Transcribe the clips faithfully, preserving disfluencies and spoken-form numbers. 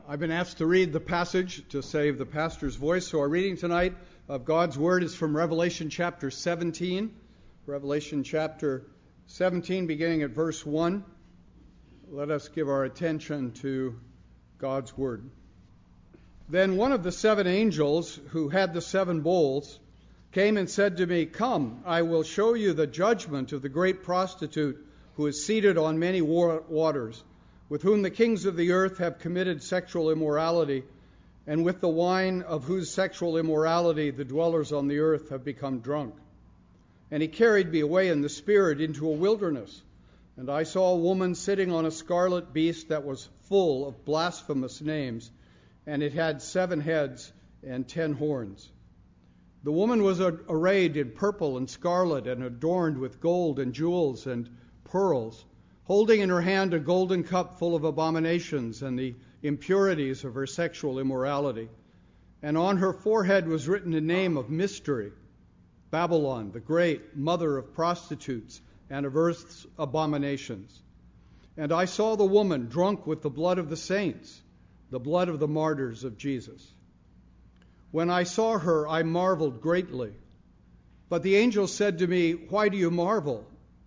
I've been asked to read the passage to save the pastor's voice, so our reading tonight of God's Word is from Revelation chapter seventeen. Revelation chapter seventeen, beginning at verse one. Let us give our attention to God's Word. Then one of the seven angels who had the seven bowls came and said to me, "Come, I will show you the judgment of the great prostitute who is seated on many waters, with whom the kings of the earth have committed sexual immorality, and with the wine of whose sexual immorality the dwellers on the earth have become drunk." And he carried me away in the Spirit into a wilderness, and I saw a woman sitting on a scarlet beast that was full of blasphemous names, and it had seven heads and ten horns. The woman was arrayed in purple and scarlet and adorned with gold and jewels and pearls, holding in her hand a golden cup full of abominations and the impurities of her sexual immorality. And on her forehead was written a name of mystery, Babylon, the great, mother of prostitutes and of earth's abominations. And I saw the woman drunk with the blood of the saints, the blood of the martyrs of Jesus. When I saw her, I marveled greatly. But the angel said to me, "Why do you marvel?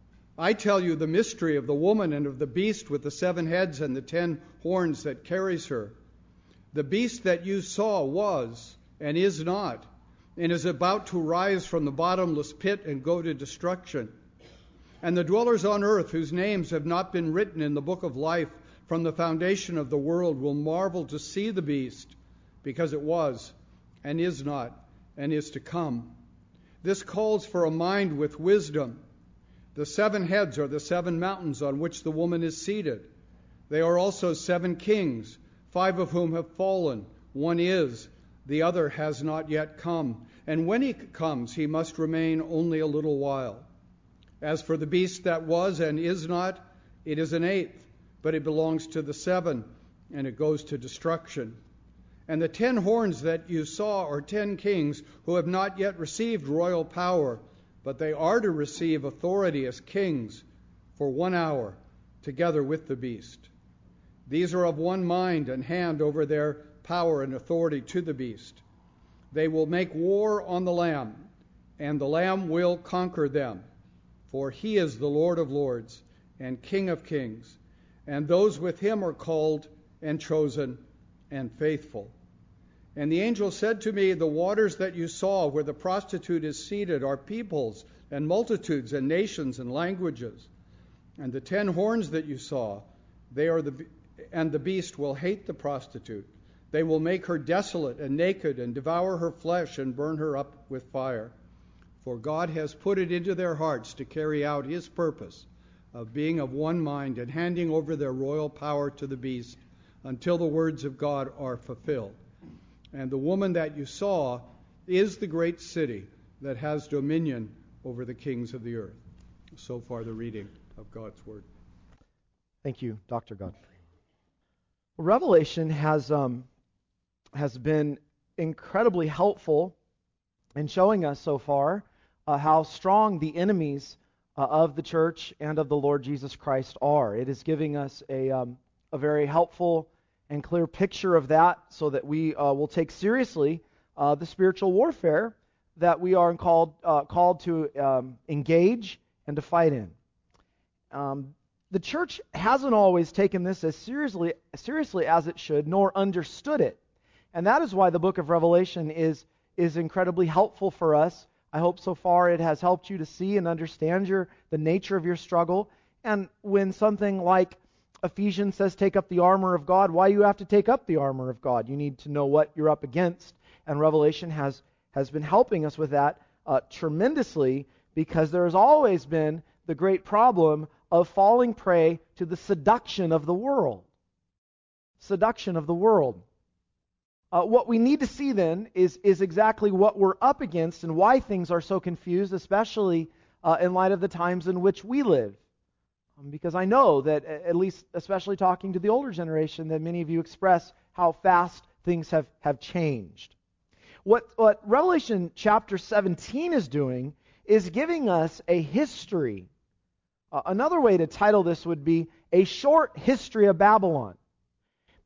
I tell you the mystery of the woman and of the beast with the seven heads and the ten horns that carries her. The beast that you saw was and is not, and is about to rise from the bottomless pit and go to destruction. And the dwellers on earth whose names have not been written in the book of life from the foundation of the world will marvel to see the beast, because it was and is not and is to come. This calls for a mind with wisdom. The seven heads are the seven mountains on which the woman is seated. They are also seven kings, five of whom have fallen. One is, the other has not yet come. And when he comes, he must remain only a little while. As for the beast that was and is not, it is an eighth, but it belongs to the seven, and it goes to destruction. And the ten horns that you saw are ten kings who have not yet received royal power, but they are to receive authority as kings for one hour, together with the beast. These are of one mind and hand over their power and authority to the beast. They will make war on the Lamb, and the Lamb will conquer them, for he is the Lord of lords and King of kings, and those with him are called and chosen and faithful. And the angel said to me, "The waters that you saw where the prostitute is seated are peoples and multitudes and nations and languages. And the ten horns that you saw, they are the and the beast will hate the prostitute. They will make her desolate and naked and devour her flesh and burn her up with fire. For God has put it into their hearts to carry out his purpose of being of one mind and handing over their royal power to the beast until the words of God are fulfilled. And the woman that you saw is the great city that has dominion over the kings of the earth." So far, the reading of God's Word. Thank you, Doctor Godfrey. Revelation has um, has been incredibly helpful in showing us so far uh, how strong the enemies uh, of the church and of the Lord Jesus Christ are. It is giving us a um, a very helpful and clear picture of that, so that we uh, will take seriously uh, the spiritual warfare that we are called uh, called to um, engage and to fight in. Um, the church hasn't always taken this as seriously seriously as it should, nor understood it, and that is why the book of Revelation is is incredibly helpful for us. I hope so far it has helped you to see and understand your the nature of your struggle. And when something like Ephesians says take up the armor of God, why you have to take up the armor of God? You need to know what you're up against. And Revelation has, has been helping us with that uh, tremendously, because there has always been the great problem of falling prey to the seduction of the world. Seduction of the world. Uh, what we need to see then is, is exactly what we're up against and why things are so confused, especially uh, in light of the times in which we live. Because I know that, at least especially talking to the older generation, that many of you express how fast things have, have changed. What, what Revelation chapter seventeen is doing is giving us a history. Uh, another way to title this would be A Short History of Babylon.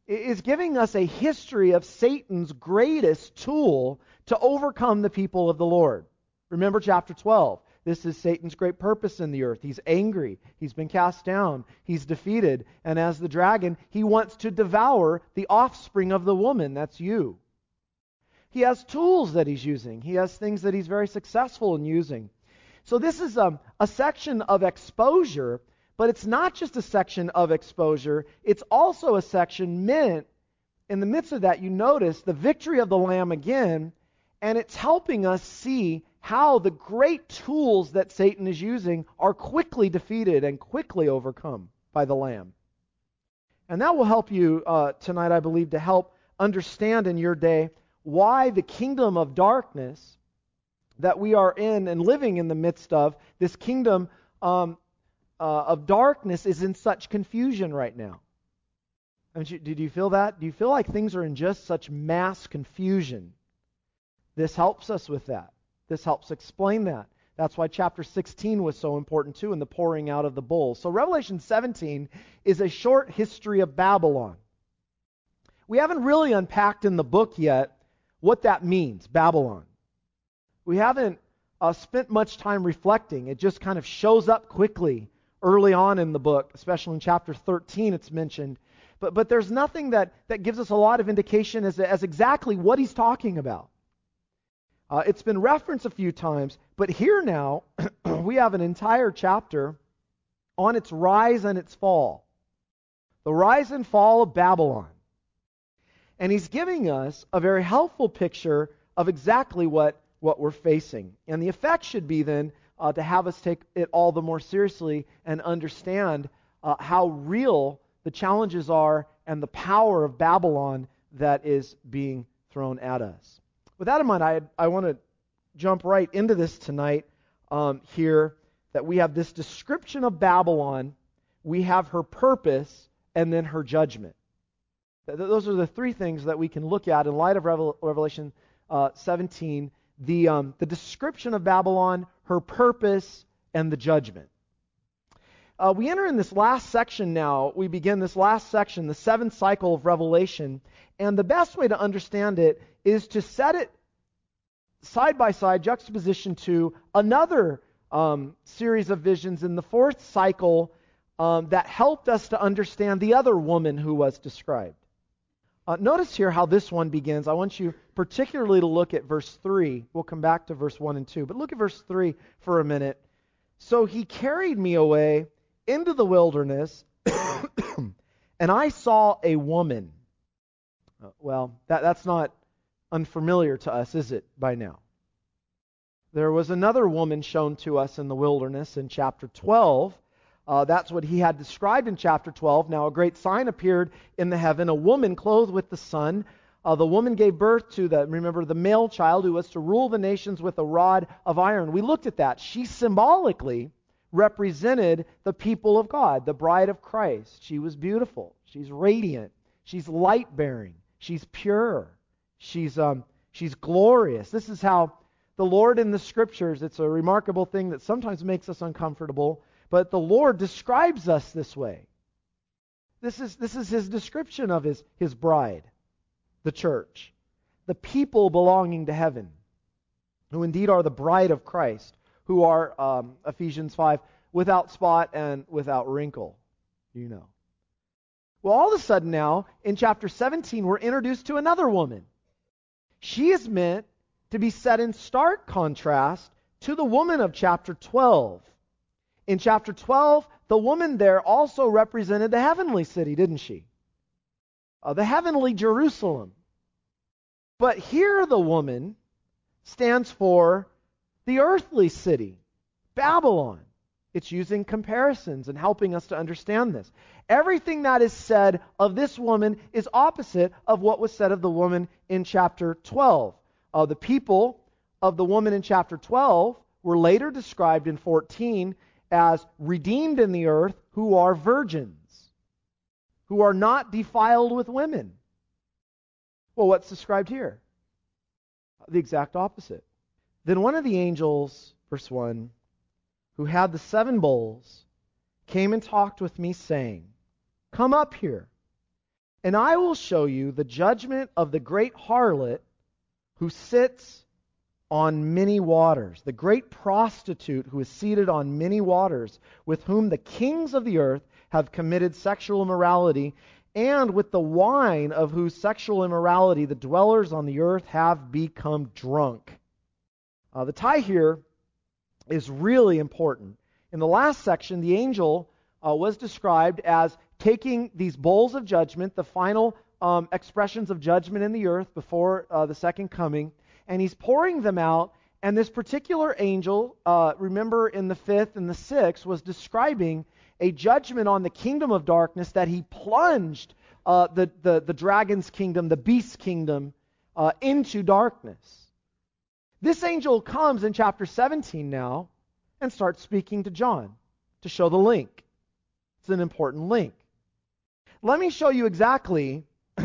is giving us a history of Satan's greatest tool to overcome the people of the Lord. Remember chapter twelve. This is Satan's great purpose in the earth. He's angry. He's been cast down. He's defeated. And as the dragon, he wants to devour the offspring of the woman. That's you. He has tools that he's using. He has things that he's very successful in using. So this is a, a section of exposure, but it's not just a section of exposure. It's also a section meant, in the midst of that, you notice the victory of the Lamb again, and it's helping us see how the great tools that Satan is using are quickly defeated and quickly overcome by the Lamb. And that will help you uh, tonight, I believe, to help understand in your day why the kingdom of darkness that we are in and living in the midst of, this kingdom um, uh, of darkness is in such confusion right now. I mean, did you feel that? Do you feel like things are in just such mass confusion? This helps us with that. This helps explain that. That's why chapter sixteen was so important too, in the pouring out of the bowl. So Revelation seventeen is a short history of Babylon. We haven't really unpacked in the book yet what that means, Babylon. We haven't uh, spent much time reflecting. It just kind of shows up quickly early on in the book, especially in chapter thirteen it's mentioned. But but there's nothing that, that gives us a lot of indication as, as exactly what he's talking about. Uh, it's been referenced a few times, but here now we have an entire chapter on its rise and its fall. The rise and fall of Babylon. And he's giving us a very helpful picture of exactly what, what we're facing. And the effect should be then uh, to have us take it all the more seriously and understand uh, how real the challenges are and the power of Babylon that is being thrown at us. With that in mind, I, I want to jump right into this tonight um, here, that we have this description of Babylon, we have her purpose, and then her judgment. Th- those are the three things that we can look at in light of Revel- Revelation uh, seventeen, the, um, the description of Babylon, her purpose, and the judgment. Uh, we enter in this last section now, we begin this last section, the seventh cycle of Revelation, and the best way to understand it is to set it side by side, juxtaposition to another um, series of visions in the fourth cycle um, that helped us to understand the other woman who was described. Uh, notice here how this one begins. I want you particularly to look at verse three. We'll come back to verse one and two, but look at verse three for a minute. So he carried me away into the wilderness, and I saw a woman. Uh, well, that, that's not unfamiliar to us, is it, by now? There was another woman shown to us in the wilderness in chapter twelve. Uh, that's what he had described in chapter twelve. Now a great sign appeared in the heaven, a woman clothed with the sun. Uh, the woman gave birth to the, remember, the male child who was to rule the nations with a rod of iron. We looked at that. She symbolically represented the people of God, the bride of Christ. She was beautiful. She's radiant. She's light-bearing. She's pure. She's um, she's glorious. This is how the Lord in the Scriptures, it's a remarkable thing that sometimes makes us uncomfortable, but the Lord describes us this way. This is this is His description of His, His bride, the church, the people belonging to heaven, who indeed are the bride of Christ, who are, um, Ephesians five, without spot and without wrinkle, you know. Well, all of a sudden now, in chapter seventeen, we're introduced to another woman. She is meant to be set in stark contrast to the woman of chapter twelve. In chapter twelve, the woman there also represented the heavenly city, didn't she? Uh, the heavenly Jerusalem. But here the woman stands for the earthly city, Babylon. It's using comparisons and helping us to understand this. Everything that is said of this woman is opposite of what was said of the woman in chapter twelve. Uh, the people of the woman in chapter twelve were later described in fourteen as redeemed in the earth who are virgins, who are not defiled with women. Well, what's described here? The exact opposite. Then one of the angels, verse one, who had the seven bowls, came and talked with me, saying, "Come up here, And I will show you the judgment of the great harlot who sits on many waters, the great prostitute who is seated on many waters, with whom the kings of the earth have committed sexual immorality, and with the wine of whose sexual immorality the dwellers on the earth have become drunk. Uh, the tie here is really important. In the last section, the angel uh, was described as taking these bowls of judgment, the final um, expressions of judgment in the earth before uh, the second coming, and he's pouring them out. And this particular angel, uh, remember in the fifth and the sixth, was describing a judgment on the kingdom of darkness that he plunged uh, the, the, the dragon's kingdom, the beast's kingdom, uh, into darkness. This angel comes in chapter seventeen now and starts speaking to John to show the link. It's an important link. Let me show you exactly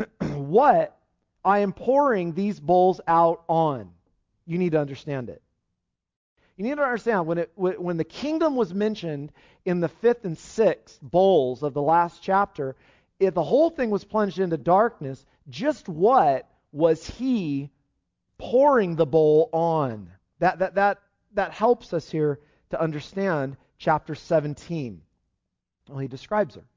what I am pouring these bowls out on. You need to understand it. You need to understand when it when the kingdom was mentioned in the fifth and sixth bowls of the last chapter, if the whole thing was plunged into darkness, just what was he pouring the bowl on? That that that that helps us here to understand chapter seventeen. Well, he describes her.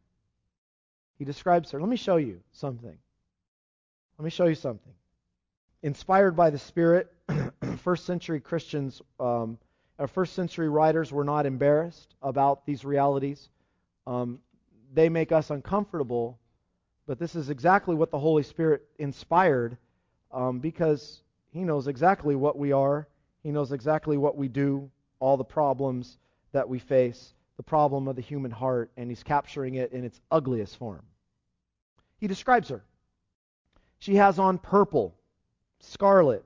He describes her. Let me show you something. Let me show you something. Inspired by the Spirit, first century Christians, um, or first century writers were not embarrassed about these realities. Um, they make us uncomfortable, but this is exactly what the Holy Spirit inspired, um, because He knows exactly what we are. He knows exactly what we do, all the problems that we face, the problem of the human heart, and He's capturing it in its ugliest form. He describes her. She has on purple, scarlet.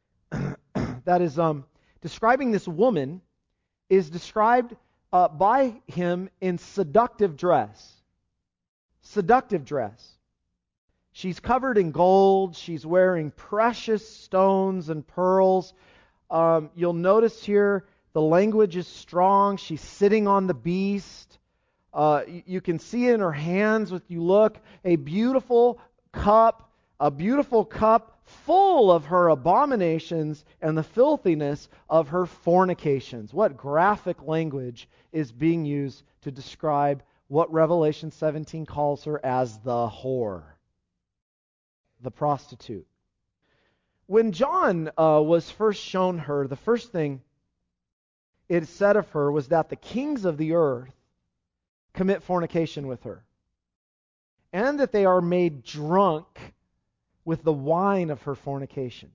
That is um, describing this woman is described uh, by him in seductive dress. Seductive dress. She's covered in gold. She's wearing precious stones and pearls. Um, you'll notice here the language is strong. She's sitting on the beast. Uh, you, you can see in her hands, if you look, a beautiful cup, a beautiful cup full of her abominations and the filthiness of her fornications. What graphic language is being used to describe what Revelation seventeen calls her as the whore, the prostitute. When John uh, was first shown her, the first thing it said of her was that the kings of the earth commit fornication with her, and that they are made drunk with the wine of her fornication.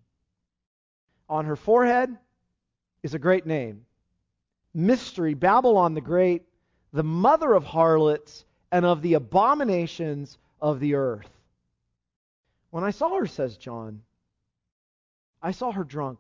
On her forehead is a great name. Mystery, Babylon the Great, the mother of harlots and of the abominations of the earth. When I saw her, says John, I saw her drunk.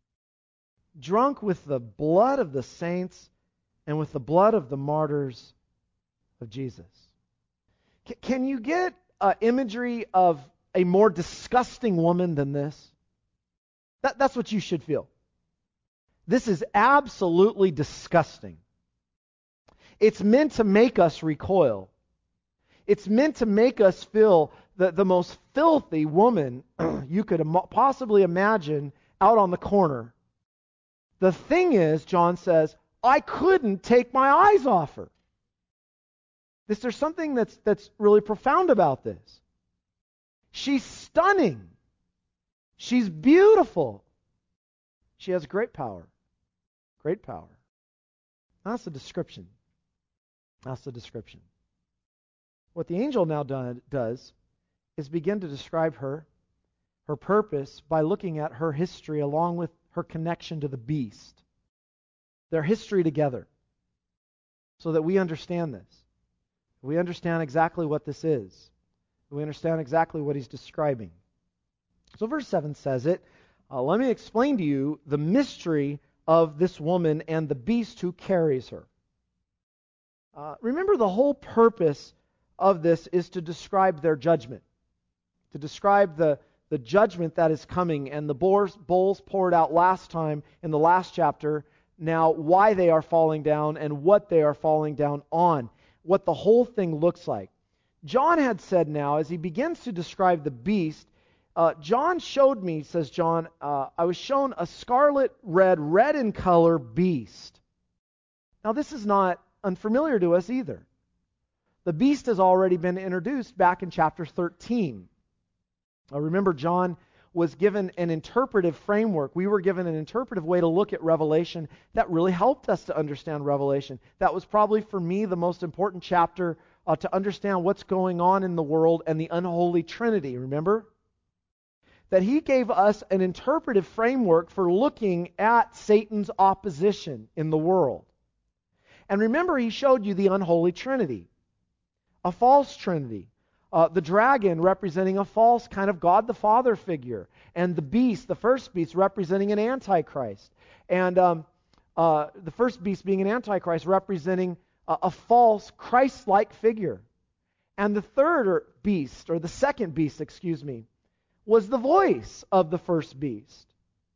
Drunk with the blood of the saints and with the blood of the martyrs of Jesus. C- can you get uh, imagery of a more disgusting woman than this? That, that's what you should feel. This is absolutely disgusting. It's meant to make us recoil. It's meant to make us feel the, the most filthy woman you could im- possibly imagine out on the corner. The thing is, John says, I couldn't take my eyes off her. This, there's something that's that's really profound about this. She's stunning. She's beautiful. She has great power. Great power. That's the description. That's the description. What the angel now do, does is begin to describe her, her purpose, by looking at her history along with her connection to the beast. Their history together. So that we understand this. We understand exactly what this is. We understand exactly what he's describing. So verse seven says it. Uh, let me explain to you the mystery of this woman and the beast who carries her. Uh, remember, the whole purpose of this is to describe their judgment. To describe the, the judgment that is coming. And the bowls, bowls poured out last time in the last chapter. Now, why they are falling down and what they are falling down on. What the whole thing looks like. John had said now, as he begins to describe the beast, uh, John showed me, says John, uh, I was shown a scarlet red, red in color beast. Now this is not unfamiliar to us either. The beast has already been introduced back in chapter thirteen. Now remember, John was given an interpretive framework. We were given an interpretive way to look at Revelation that really helped us to understand Revelation. That was probably for me the most important chapter uh, to understand what's going on in the world and the unholy Trinity. Remember? That he gave us an interpretive framework for looking at Satan's opposition in the world. And remember, he showed you the unholy Trinity, a false Trinity. Uh, the dragon representing a false kind of God the Father figure, and the beast, the first beast, representing an antichrist, and um, uh, the first beast being an antichrist representing a, a false Christ-like figure, and the third or beast, or the second beast, excuse me, was the voice of the first beast.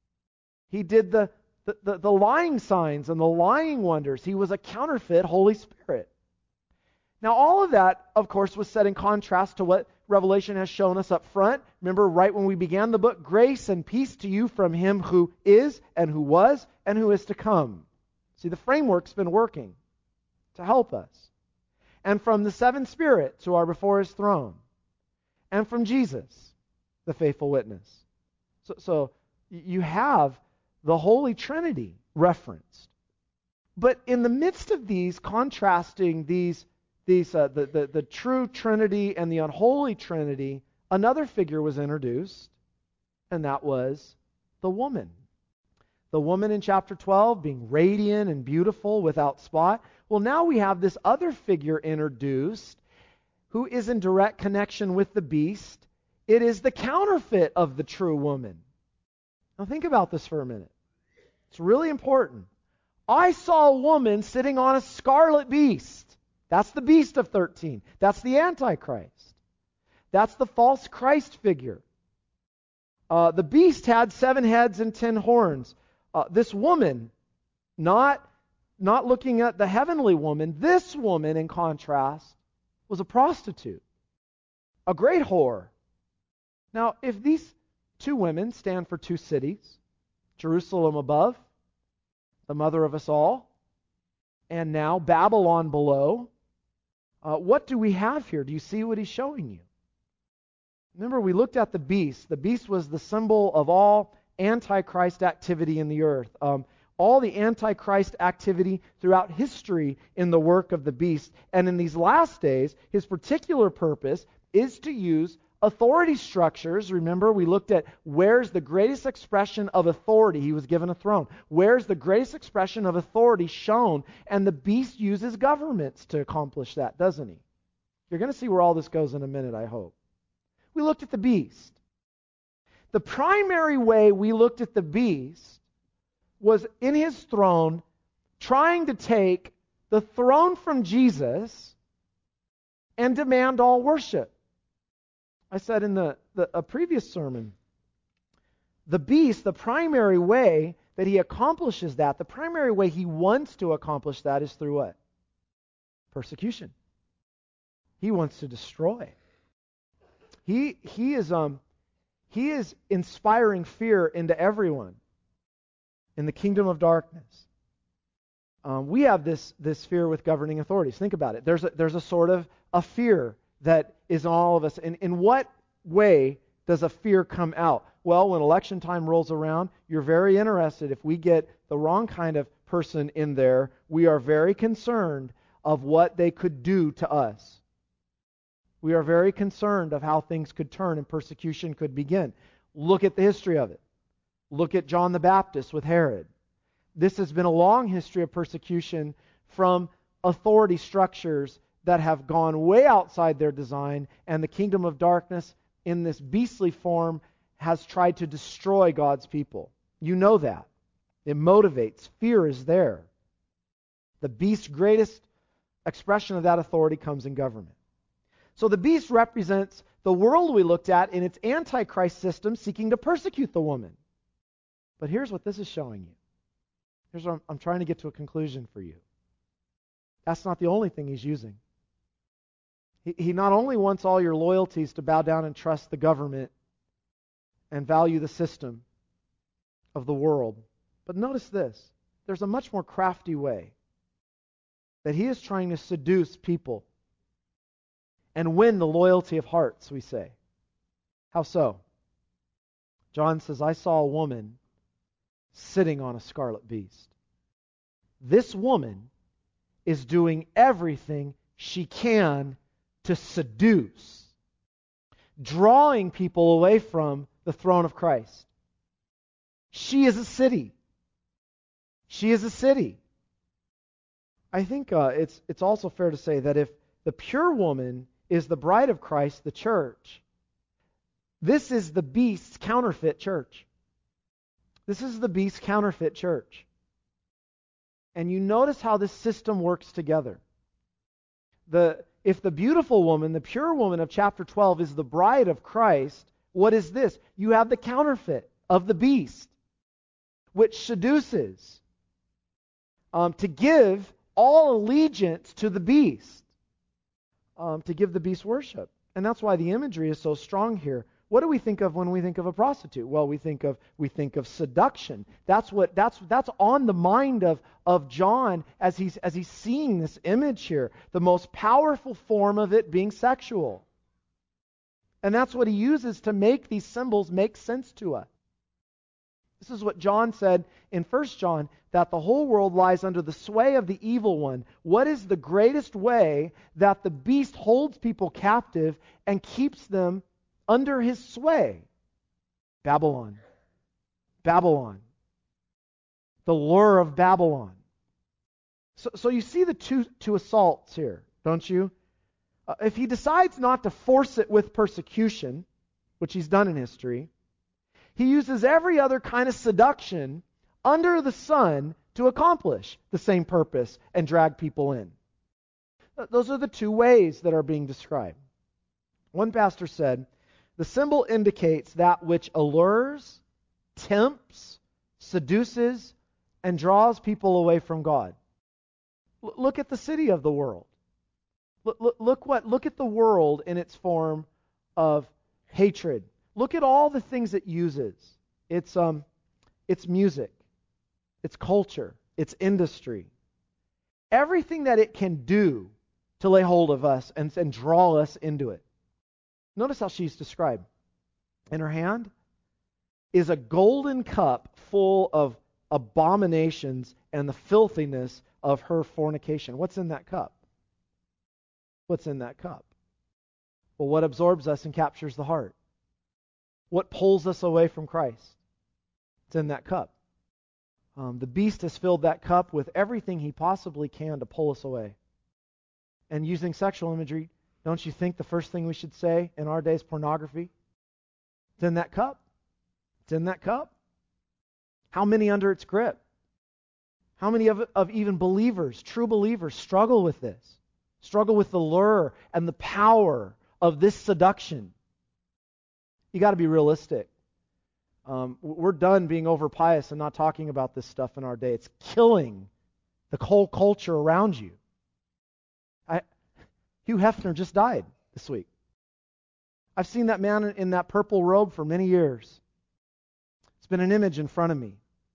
He did the the, the, the lying signs and the lying wonders. He was a counterfeit Holy Spirit. Now, all of that, of course, was set in contrast to what Revelation has shown us up front. Remember, right when we began the book, grace and peace to you from Him who is, and who was, and who is to come. See, the framework's been working to help us. And from the seven spirits who are before His throne. And from Jesus, the faithful witness. So, so you have the Holy Trinity referenced. But in the midst of these, contrasting these These, uh, the, the, the true Trinity and the unholy Trinity, another figure was introduced, and that was the woman. The woman in chapter twelve being radiant and beautiful without spot. Well, now we have this other figure introduced who is in direct connection with the beast. It is the counterfeit of the true woman. Now think about this for a minute. It's really important. I saw a woman sitting on a scarlet beast. That's the beast of thirteen. That's the Antichrist. That's the false Christ figure. Uh, the beast had seven heads and ten horns. Uh, this woman, not, not looking at the heavenly woman, this woman, in contrast, was a prostitute, a great whore. Now, if these two women stand for two cities, Jerusalem above, the mother of us all, and now Babylon below, Uh, what do we have here? Do you see what he's showing you? Remember, we looked at the beast. The beast was the symbol of all Antichrist activity in the earth. Um, all the Antichrist activity throughout history in the work of the beast. And in these last days, his particular purpose is to use authority structures. Remember, we looked at where's the greatest expression of authority. He was given a throne. Where's the greatest expression of authority shown? And the beast uses governments to accomplish that, doesn't he? You're going to see where all this goes in a minute, I hope. We looked at the beast. The primary way we looked at the beast was in his throne, trying to take the throne from Jesus and demand all worship. I said in the, the a previous sermon, the beast, the primary way that he accomplishes that, the primary way he wants to accomplish that is through what? Persecution. He wants to destroy. He he is um he is inspiring fear into everyone in the kingdom of darkness. Um, we have this this fear with governing authorities. Think about it. There's a, there's a sort of a fear that is in all of us. In, in what way does a fear come out? Well, when election time rolls around, you're very interested. If we get the wrong kind of person in there, we are very concerned of what they could do to us. We are very concerned of how things could turn and persecution could begin. Look at the history of it. Look at John the Baptist with Herod. This has been a long history of persecution from authority structures that have gone way outside their design, and the kingdom of darkness in this beastly form has tried to destroy God's people. You know that. It motivates. Fear is there. The beast's greatest expression of that authority comes in government. So the beast represents the world we looked at in its antichrist system seeking to persecute the woman. But here's what this is showing you. Here's what I'm, I'm trying to get to a conclusion for you. That's not the only thing he's using. He, he not only wants all your loyalties to bow down and trust the government and value the system of the world, but notice this. There's a much more crafty way that he is trying to seduce people and win the loyalty of hearts, we say. How so? John says, I saw a woman sitting on a scarlet beast. This woman is doing everything she can to seduce, drawing people away from the throne of Christ. She is a city. She is a city. I think uh, it's it's also fair to say that if the pure woman is the bride of Christ, the church, this is the beast's counterfeit church. This is the beast's counterfeit church. And you notice how this system works together. The if the beautiful woman, the pure woman of chapter twelve is the bride of Christ, what is this? You have the counterfeit of the beast, which seduces um, to give all allegiance to the beast, um, to give the beast worship. And that's why the imagery is so strong here. What do we think of when we think of a prostitute? Well, we think of we think of seduction. That's what that's that's on the mind of, of John as he's as he's seeing this image here. The most powerful form of it being sexual. And that's what he uses to make these symbols make sense to us. This is what John said in First John, that the whole world lies under the sway of the evil one. What is the greatest way that the beast holds people captive and keeps them under his sway? Babylon. Babylon. The lure of Babylon. So, so you see the two, two assaults here, don't you? Uh, if he decides not to force it with persecution, which he's done in history, he uses every other kind of seduction under the sun to accomplish the same purpose and drag people in. Those are the two ways that are being described. One pastor said, the symbol indicates that which allures, tempts, seduces, and draws people away from God. L- look at the city of the world. L- look, look what look at the world in its form of hatred. Look at all the things it uses. It's um, it's music, it's culture, it's industry. Everything that it can do to lay hold of us and, and draw us into it. Notice how she's described. In her hand is a golden cup full of abominations and the filthiness of her fornication. What's in that cup? What's in that cup? Well, what absorbs us and captures the heart? What pulls us away from Christ? It's in that cup. Um, the beast has filled that cup with everything he possibly can to pull us away. And using sexual imagery, don't you think the first thing we should say in our day is pornography? It's in that cup. It's in that cup. How many under its grip? How many of, of even believers, true believers, struggle with this? Struggle with the lure and the power of this seduction. You got to be realistic. Um, we're done being over pious and not talking about this stuff in our day. It's killing the whole culture around you. I, Hugh Hefner just died this week. I've seen that man in that purple robe for many years. It's been an image in front of me.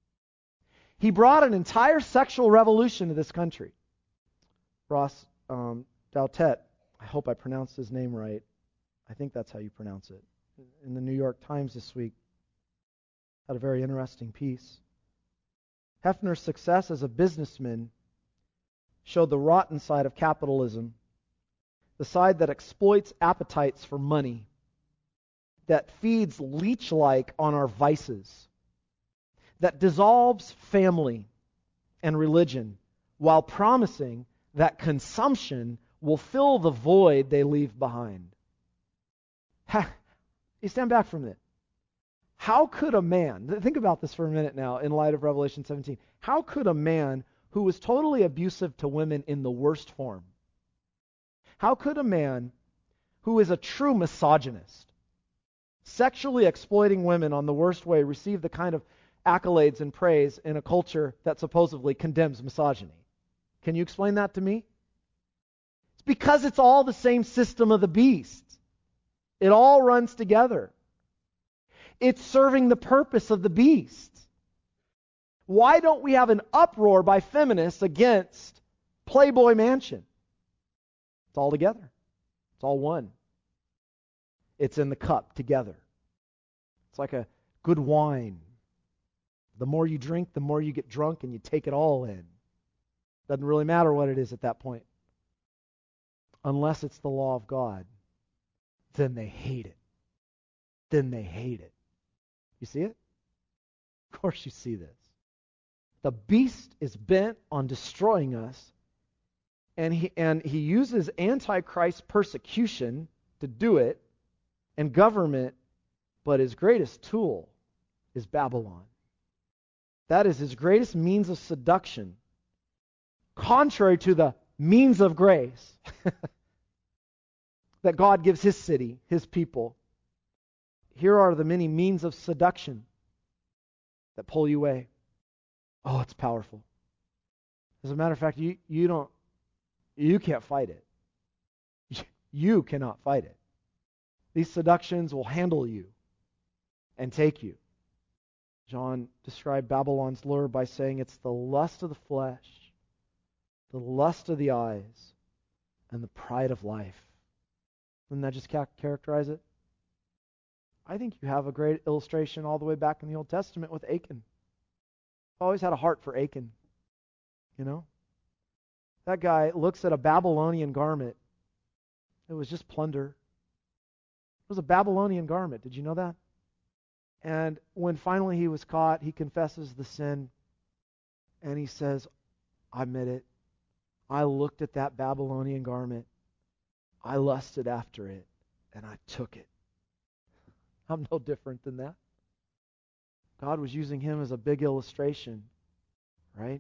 He brought an entire sexual revolution to this country. Ross um, Douthat, I hope I pronounced his name right. I think that's how you pronounce it. In the New York Times this week, had a very interesting piece. Hefner's success as a businessman showed the rotten side of capitalism, the side that exploits appetites for money, that feeds leech-like on our vices, that dissolves family and religion while promising that consumption will fill the void they leave behind. Ha, you stand back from it. How could a man, think about this for a minute now in light of Revelation seventeen, how could a man who was totally abusive to women in the worst form, how could a man who is a true misogynist, sexually exploiting women on the worst way, receive the kind of accolades and praise in a culture that supposedly condemns misogyny? Can you explain that to me? It's It's because it's all the same system of the beast. It all runs together. It's serving the purpose of the beast. Why don't we have an uproar by feminists against Playboy Mansion? It's all together. It's all one. It's in the cup together. It's like a good wine. The more you drink, the more you get drunk and you take it all in. Doesn't really matter what it is at that point. Unless it's the law of God, then they hate it. Then they hate it. You see it? Of course you see this. The beast is bent on destroying us, and he and he uses Antichrist persecution to do it, and government, but his greatest tool is Babylon. That is his greatest means of seduction, contrary to the means of grace that God gives his city, his people. Here are the many means of seduction that pull you away. Oh, it's powerful. As a matter of fact, you, you don't, you can't fight it. You cannot fight it. These seductions will handle you and take you. John described Babylon's lure by saying it's the lust of the flesh, the lust of the eyes, and the pride of life. Wouldn't that just ca- characterize it? I think you have a great illustration all the way back in the Old Testament with Achan. I've always had a heart for Achan. You know? That guy looks at a Babylonian garment. It was just plunder. It was a Babylonian garment. Did you know that? And when finally he was caught, he confesses the sin. And he says, I admit it. I looked at that Babylonian garment. I lusted after it. And I took it. I'm no different than that. God was using him as a big illustration, right?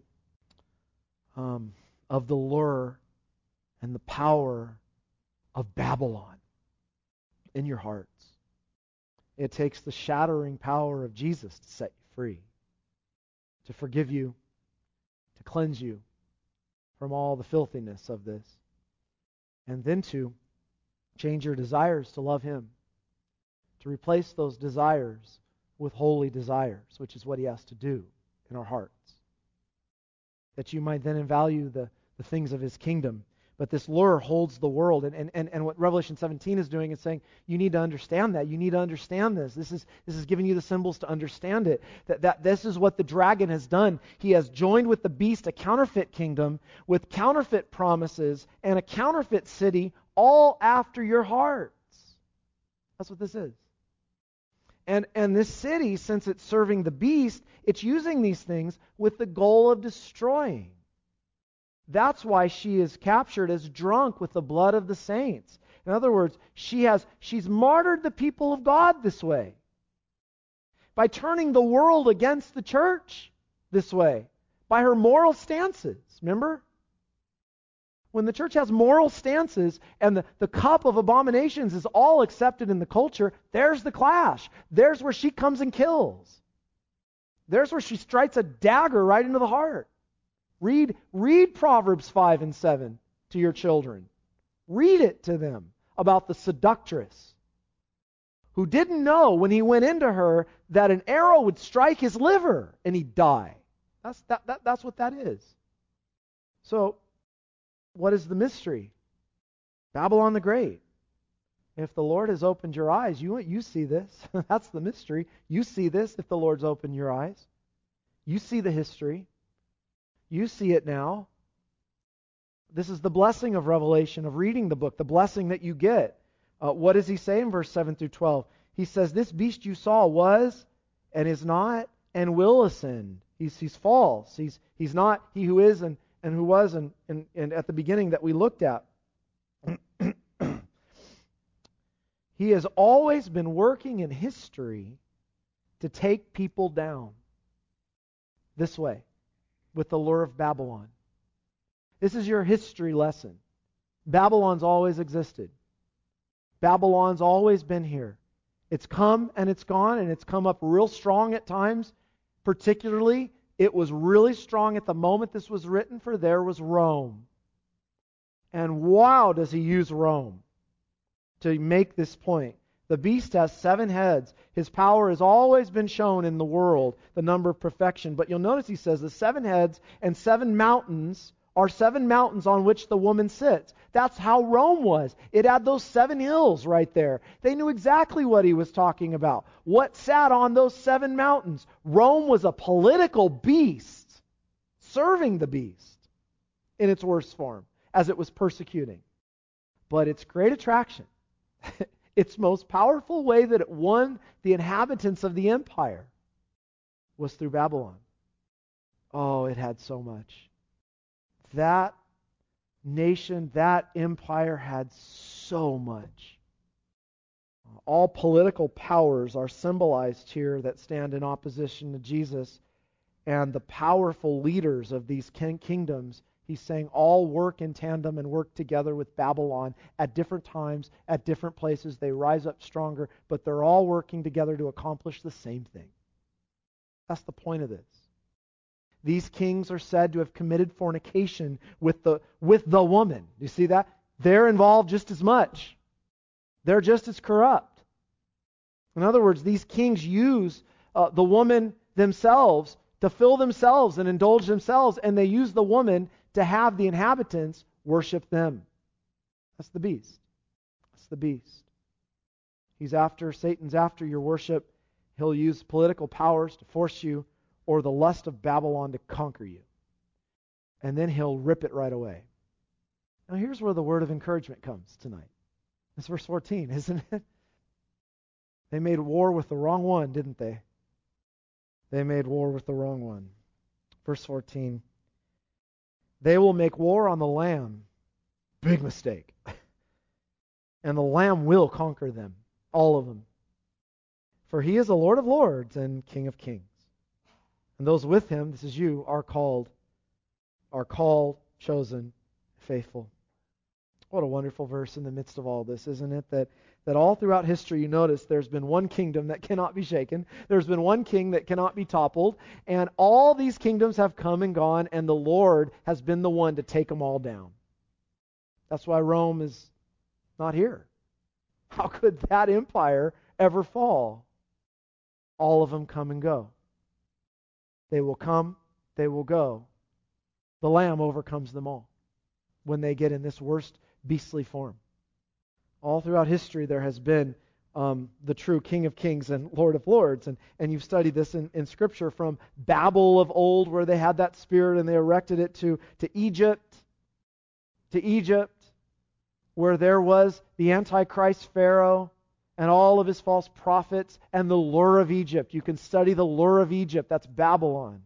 Um, of the lure and the power of Babylon in your hearts. It takes the shattering power of Jesus to set you free, to forgive you, to cleanse you from all the filthiness of this, and then to change your desires to love him, to replace those desires with holy desires, which is what he has to do in our hearts, that you might then value the, the things of his kingdom. But this lure holds the world. And, and, and what Revelation seventeen is doing is saying, you need to understand that. You need to understand this. This is this is giving you the symbols to understand it. That, that this is what the dragon has done. He has joined with the beast a counterfeit kingdom with counterfeit promises and a counterfeit city, all after your hearts. That's what this is. And, and this city, since it's serving the beast, it's using these things with the goal of destroying. That's why she is captured as drunk with the blood of the saints. In other words, she has she's martyred the people of God this way. By turning the world against the church this way. By her moral stances. Remember? When the church has moral stances and the, the cup of abominations is all accepted in the culture, there's the clash. There's where she comes and kills. There's where she strikes a dagger right into the heart. Read, read Proverbs five and seven to your children. Read it to them about the seductress who didn't know when he went into her that an arrow would strike his liver and he'd die. That's, that, that, that's what that is. So, what is the mystery? Babylon the Great. If the Lord has opened your eyes, you, you see this. That's the mystery. You see this if the Lord's opened your eyes. You see the history. You see it now. This is the blessing of Revelation, of reading the book, the blessing that you get. Uh, what does he say in verse seven through twelve? He says, this beast you saw was and is not and will ascend. He's, he's false. He's, he's not he who is and, and who was and, and, and at the beginning that we looked at. He has always been working in history to take people down this way. With the lure of Babylon. This is your history lesson. Babylon's always existed. Babylon's always been here. It's come and it's gone, and it's come up real strong at times. Particularly, it was really strong at the moment this was written, for there was Rome. And wow, does he use Rome to make this point. The beast has seven heads. His power has always been shown in the world, the number of perfection. But you'll notice he says the seven heads and seven mountains are seven mountains on which the woman sits. That's how Rome was. It had those seven hills right there. They knew exactly what he was talking about. What sat on those seven mountains? Rome was a political beast, serving the beast in its worst form, as it was persecuting. But its great attraction, its most powerful way that it won the inhabitants of the empire, was through Babylon. Oh, it had so much. That nation, that empire had so much. All political powers are symbolized here that stand in opposition to Jesus, and the powerful leaders of these king- kingdoms, he's saying, all work in tandem and work together with Babylon at different times, at different places. They rise up stronger, but they're all working together to accomplish the same thing. That's the point of this. These kings are said to have committed fornication with the, with the woman. You see that? They're involved just as much. They're just as corrupt. In other words, these kings use uh, the woman themselves to fill themselves and indulge themselves, and they use the woman to have the inhabitants worship them. That's the beast. That's the beast. He's after, Satan's after your worship. He'll use political powers to force you, or the lust of Babylon to conquer you. And then he'll rip it right away. Now here's where the word of encouragement comes tonight. It's verse fourteen, isn't it? They made war with the wrong one, didn't they? They made war with the wrong one. Verse fourteen. They will make war on the Lamb. Big mistake. And the Lamb will conquer them. All of them. For he is the Lord of lords and King of kings. And those with him, this is you, are called, are called, chosen, faithful. What a wonderful verse in the midst of all this, isn't it? That, that all throughout history, you notice there's been one kingdom that cannot be shaken. There's been one king that cannot be toppled. And all these kingdoms have come and gone, and the Lord has been the one to take them all down. That's why Rome is not here. How could that empire ever fall? All of them come and go. They will come, they will go. The Lamb overcomes them all when they get in this worst beastly form. All throughout history there has been um, the true King of Kings and Lord of Lords. And, and you've studied this in, in Scripture from Babel of old, where they had that spirit and they erected it, to, to Egypt, to Egypt, where there was the Antichrist Pharaoh and all of his false prophets, and the lure of Egypt. You can study the lure of Egypt. That's Babylon.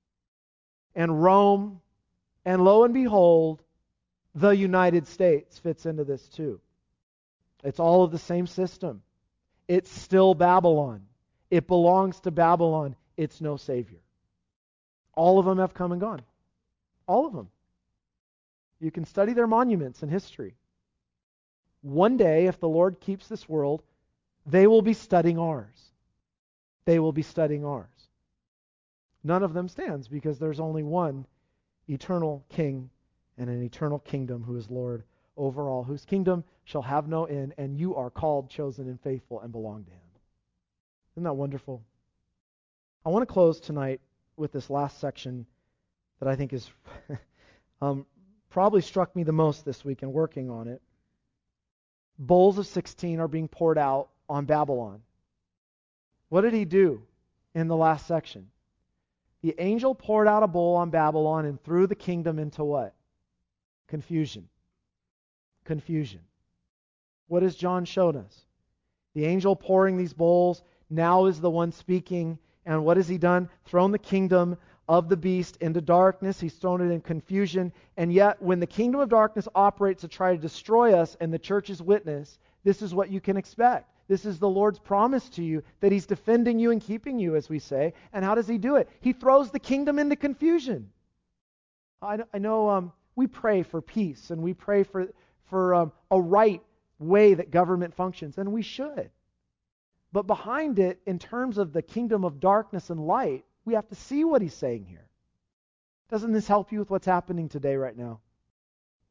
And Rome, and lo and behold, the United States fits into this too. It's all of the same system. It's still Babylon. It belongs to Babylon. It's no Savior. All of them have come and gone. All of them. You can study their monuments in history. One day, if the Lord keeps this world, they will be studying ours. They will be studying ours. None of them stands because there's only one eternal King and an eternal kingdom who is Lord over all, whose kingdom shall have no end, and you are called, chosen, and faithful, and belong to Him. Isn't that wonderful? I want to close tonight with this last section that I think is um, probably struck me the most this week in working on it. Bowls of sixteen are being poured out on Babylon. What did he do in the last section? The angel poured out a bowl on Babylon and threw the kingdom into what? Confusion. Confusion. What has John showed us? The angel pouring these bowls now is the one speaking. And what has he done? Thrown the kingdom of the beast into darkness. He's thrown it in confusion. And yet, when the kingdom of darkness operates to try to destroy us and the church's witness, this is what you can expect. This is the Lord's promise to you, that He's defending you and keeping you, as we say. And how does He do it? He throws the kingdom into confusion. I, I know um, we pray for peace, and we pray for, for um, a right way that government functions, and we should. But behind it, in terms of the kingdom of darkness and light, we have to see what He's saying here. Doesn't this help you with what's happening today right now?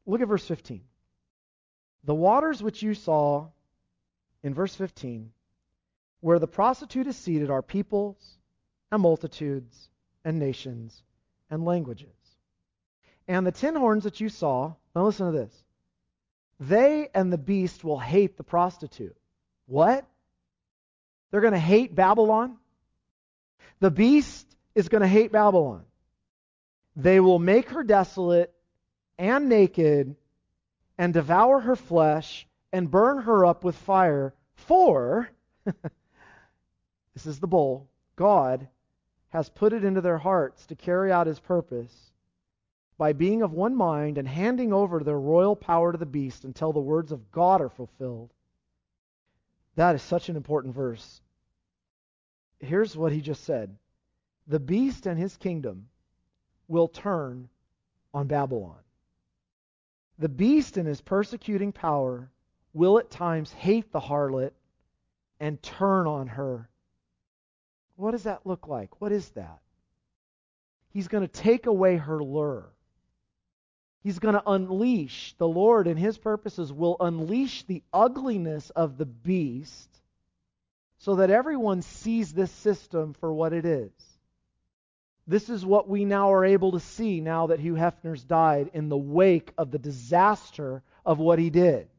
Look at verse fifteen. The waters which you saw in verse fifteen, where the prostitute is seated, are peoples and multitudes and nations and languages. And the ten horns that you saw, now listen to this, they and the beast will hate the prostitute. What? They're going to hate Babylon? The beast is going to hate Babylon. They will make her desolate and naked and devour her flesh and burn her up with fire. For, this is the bowl, God has put it into their hearts to carry out his purpose by being of one mind and handing over their royal power to the beast until the words of God are fulfilled. That is such an important verse. Here's what he just said. The beast and his kingdom will turn on Babylon. The beast in his persecuting power will at times hate the harlot and turn on her. What does that look like? What is that? He's going to take away her lure. He's going to unleash, the Lord and his purposes will unleash the ugliness of the beast so that everyone sees this system for what it is. This is what we now are able to see now that Hugh Hefner's died in the wake of the disaster of what he did.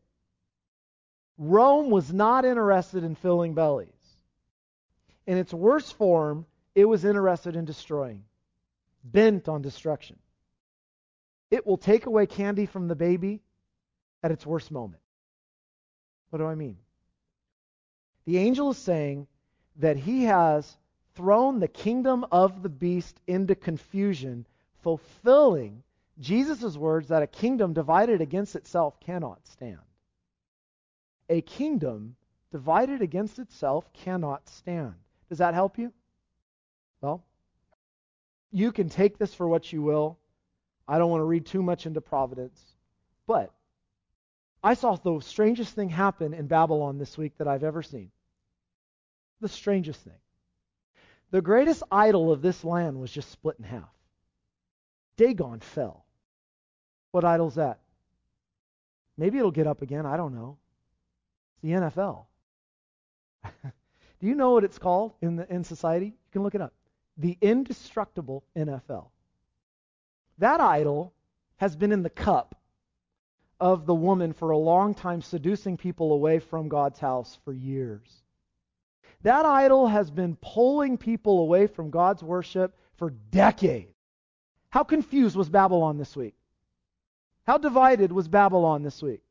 Rome was not interested in filling bellies. In its worst form, it was interested in destroying, bent on destruction. It will take away candy from the baby at its worst moment. What do I mean? The angel is saying that he has thrown the kingdom of the beast into confusion, fulfilling Jesus' words that a kingdom divided against itself cannot stand. A kingdom divided against itself cannot stand. Does that help you? Well, you can take this for what you will. I don't want to read too much into providence. But I saw the strangest thing happen in Babylon this week that I've ever seen. The strangest thing. The greatest idol of this land was just split in half. Dagon fell. What idol's that? Maybe it'll get up again. I don't know. It's the N F L. Do you know what it's called in the in society? You can look it up. The indestructible N F L. That idol has been in the cup of the woman for a long time, seducing people away from God's house for years. That idol has been pulling people away from God's worship for decades. How confused was Babylon this week? How divided was Babylon this week?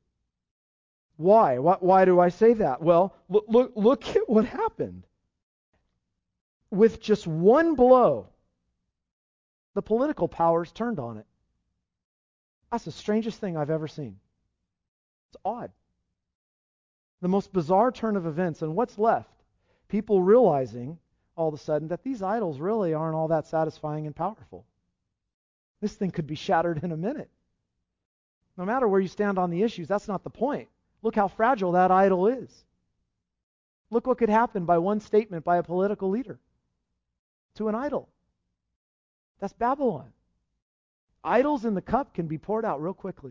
Why? Why, why do I say that? Well, look, look, look at what happened. With just one blow, the political powers turned on it. That's the strangest thing I've ever seen. It's odd. The most bizarre turn of events, and what's left? People realizing all of a sudden that these idols really aren't all that satisfying and powerful. This thing could be shattered in a minute. No matter where you stand on the issues, that's not the point. Look how fragile that idol is. Look what could happen by one statement by a political leader to an idol. That's Babylon. Idols in the cup can be poured out real quickly.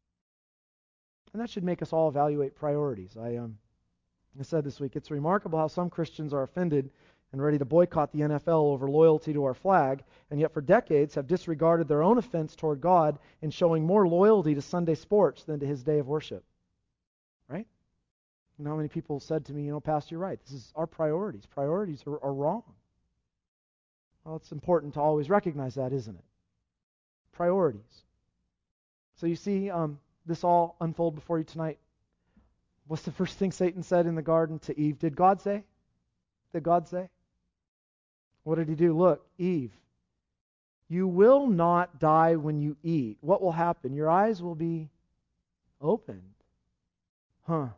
And that should make us all evaluate priorities. I um, I said this week, it's remarkable how some Christians are offended and ready to boycott the N F L over loyalty to our flag, and yet for decades have disregarded their own offense toward God in showing more loyalty to Sunday sports than to His day of worship. Right? You know how many people said to me, you know, Pastor, you're right. This is our priorities. Priorities are, are wrong. Well, it's important to always recognize that, isn't it? Priorities. So you see um, this all unfold before you tonight. What's the first thing Satan said in the garden to Eve? Did God say? Did God say? What did he do? Look, Eve, you will not die when you eat. What will happen? Your eyes will be opened. Huh.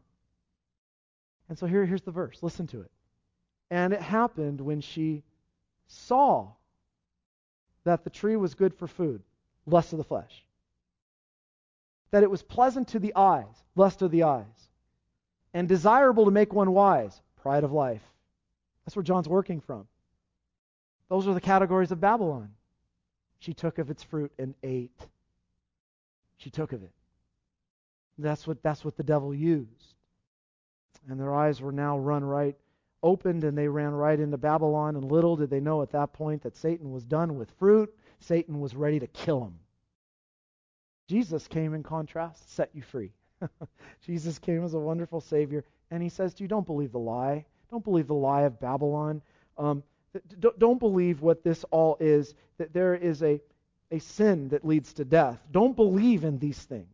And so here, here's the verse. Listen to it. And it happened when she saw that the tree was good for food, lust of the flesh. That it was pleasant to the eyes, lust of the eyes. And desirable to make one wise, pride of life. That's where John's working from. Those are the categories of Babylon. She took of its fruit and ate. She took of it. That's what, that's what the devil used. And their eyes were now run right, opened, and they ran right into Babylon. And little did they know at that point that Satan was done with fruit. Satan was ready to kill him. Jesus came in contrast, set you free. Jesus came as a wonderful Savior, and he says to you, don't believe the lie. Don't believe the lie of Babylon. Um, th- don't believe what this all is, that there is a, a sin that leads to death. Don't believe in these things.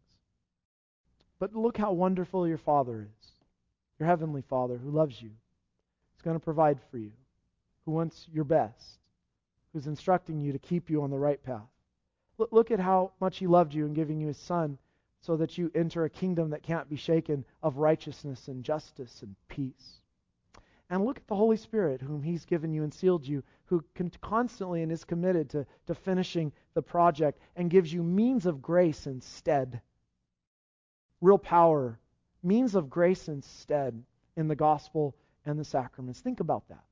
But look how wonderful your Father is, your Heavenly Father who loves you. He's going to provide for you, who wants your best, who's instructing you to keep you on the right path. Look, look at how much He loved you in giving you His Son so that you enter a kingdom that can't be shaken of righteousness and justice and peace. And look at the Holy Spirit whom He's given you and sealed you, who can constantly and is committed to, to finishing the project and gives you means of grace instead. Real power, means of grace instead in the gospel and the sacraments. Think about that.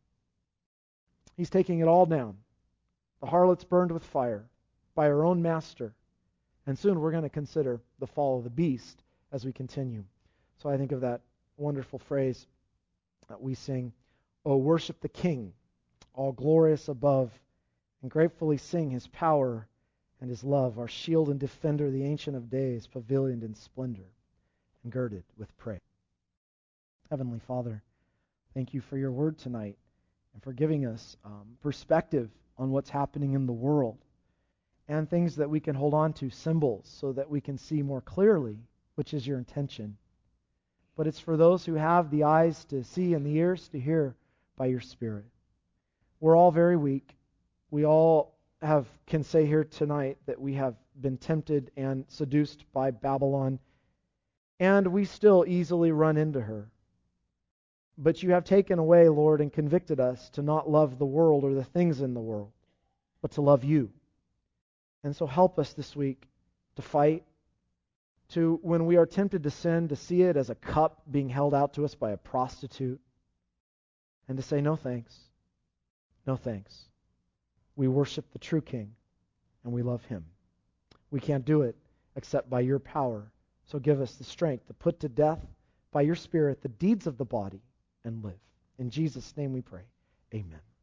He's taking it all down. The harlots burned with fire by our own master. And soon we're going to consider the fall of the beast as we continue. So I think of that wonderful phrase that we sing, "O worship the King, all glorious above, and gratefully sing His power and His love, our shield and defender, the Ancient of Days, pavilioned in splendor and girded with praise." Heavenly Father, thank you for your word tonight and for giving us um, perspective on what's happening in the world and things that we can hold on to, symbols, so that we can see more clearly, which is your intention. But it's for those who have the eyes to see and the ears to hear by your Spirit. We're all very weak. We all have can say here tonight that we have been tempted and seduced by Babylon, and we still easily run into her. But you have taken away, Lord, and convicted us to not love the world or the things in the world, but to love you. And so help us this week to fight, to, when we are tempted to sin, to see it as a cup being held out to us by a prostitute, and to say, no thanks, no thanks. We worship the true King, and we love Him. We can't do it except by your power. So give us the strength to put to death by your Spirit the deeds of the body and live. In Jesus' name we pray. Amen.